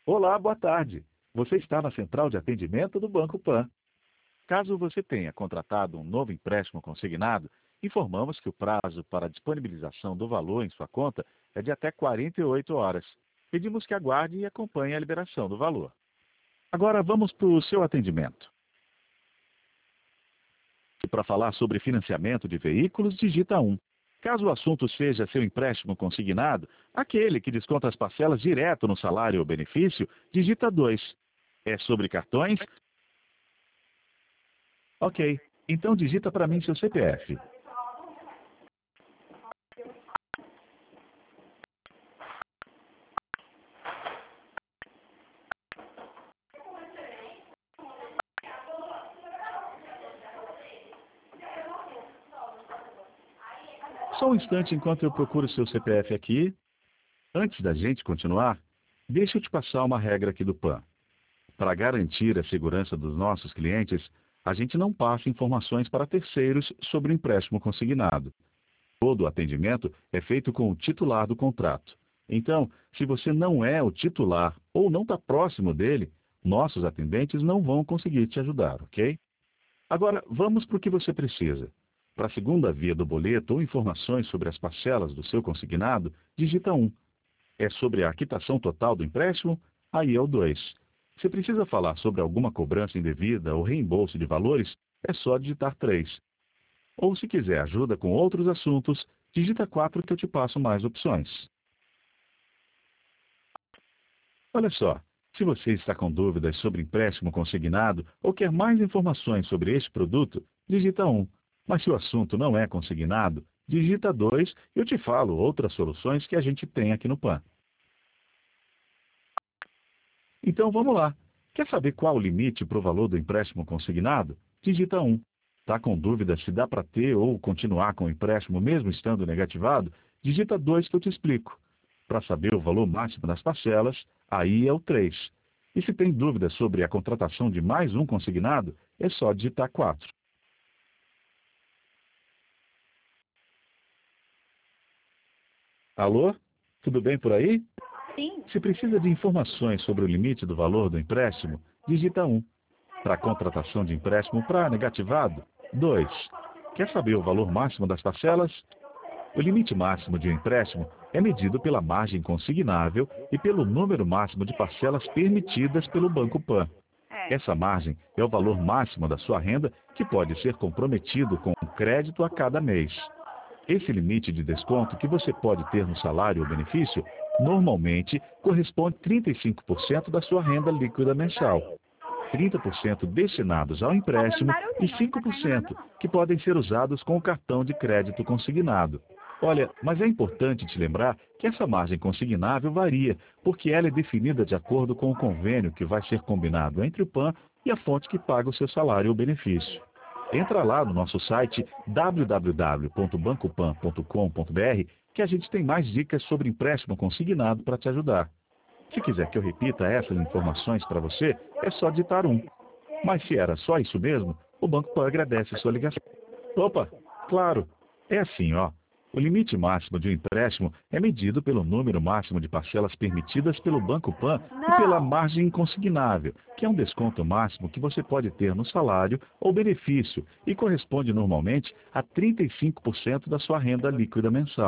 Olá, boa tarde. Você está na central de atendimento do Banco Pan. Caso você tenha contratado um novo empréstimo consignado, informamos que o prazo para a disponibilização do valor em sua conta é de até 48 horas. Pedimos que aguarde e acompanhe a liberação do valor. Agora vamos para o seu atendimento. Para falar sobre financiamento de veículos, digita 1. Caso o assunto seja seu empréstimo consignado, aquele que desconta as parcelas direto no salário ou benefício, digita 2. É sobre cartões? Ok, então digita para mim seu CPF. Só um instante enquanto eu procuro seu CPF aqui. Antes da gente continuar, deixa eu te passar uma regra aqui do PAN. Para garantir a segurança dos nossos clientes, a gente não passa informações para terceiros sobre o empréstimo consignado. Todo o atendimento é feito com o titular do contrato. Então, se você não é o titular ou não está próximo dele, nossos atendentes não vão conseguir te ajudar, ok? Agora, vamos para o que você precisa. Para a segunda via do boleto ou informações sobre as parcelas do seu consignado, digita 1. É sobre a quitação total do empréstimo? Aí é o 2. Se precisa falar sobre alguma cobrança indevida ou reembolso de valores, é só digitar 3. Ou se quiser ajuda com outros assuntos, digita 4 que eu te passo mais opções. Olha só, se você está com dúvidas sobre empréstimo consignado ou quer mais informações sobre este produto, digita 1. Mas se o assunto não é consignado, digita 2 e eu te falo outras soluções que a gente tem aqui no PAN. Então vamos lá. Quer saber qual o limite para o valor do empréstimo consignado? Digita 1. Está com dúvida se dá para ter ou continuar com o empréstimo mesmo estando negativado? Digita 2 que eu te explico. Para saber o valor máximo das parcelas, aí é o 3. E se tem dúvida sobre a contratação de mais um consignado, é só digitar 4. Alô? Tudo bem por aí? Sim. Se precisa de informações sobre o limite do valor do empréstimo, digita 1. Para contratação de empréstimo para negativado, 2. Quer saber o valor máximo das parcelas? O limite máximo de um empréstimo é medido pela margem consignável e pelo número máximo de parcelas permitidas pelo Banco Pan. É. Essa margem é o valor máximo da sua renda que pode ser comprometido com crédito a cada mês. Esse limite de desconto que você pode ter no salário ou benefício, normalmente corresponde a 35% da sua renda líquida mensal. 30% destinados ao empréstimo e 5% que podem ser usados com o cartão de crédito consignado. Olha, mas é importante te lembrar que essa margem consignável varia, porque ela é definida de acordo com o convênio que vai ser combinado entre o PAN e a fonte que paga o seu salário ou benefício. Entra lá no nosso site www.bancopan.com.br que a gente tem mais dicas sobre empréstimo consignado para te ajudar. Se quiser que eu repita essas informações para você, é só digitar 1. Mas se era só isso mesmo, o Banco Pan agradece a sua ligação. Opa, claro, é assim, ó. O limite máximo de um empréstimo é medido pelo número máximo de parcelas permitidas pelo Banco Pan e pela margem consignável, que é um desconto máximo que você pode ter no salário ou benefício e corresponde normalmente a 35% da sua renda líquida mensal.